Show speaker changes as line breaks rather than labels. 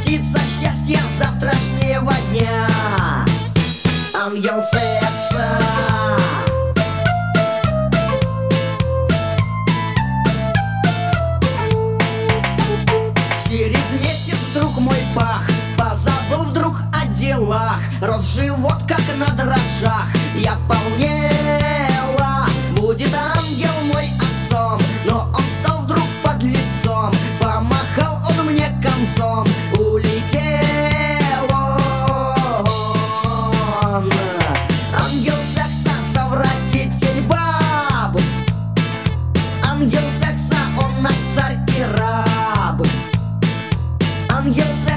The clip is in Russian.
птица счастья завтрашнего дня, ангел секса. Через месяц вдруг мой пах позабыл вдруг о делах, рос живот как на дрожжах, я полнела. Будет ангел мой отцом, но он стал вдруг подлецом, помахал он мне концом, улетел он. Ангел секса, совратитель баб, ангел секса, он наш царь и раб. Ангел секса.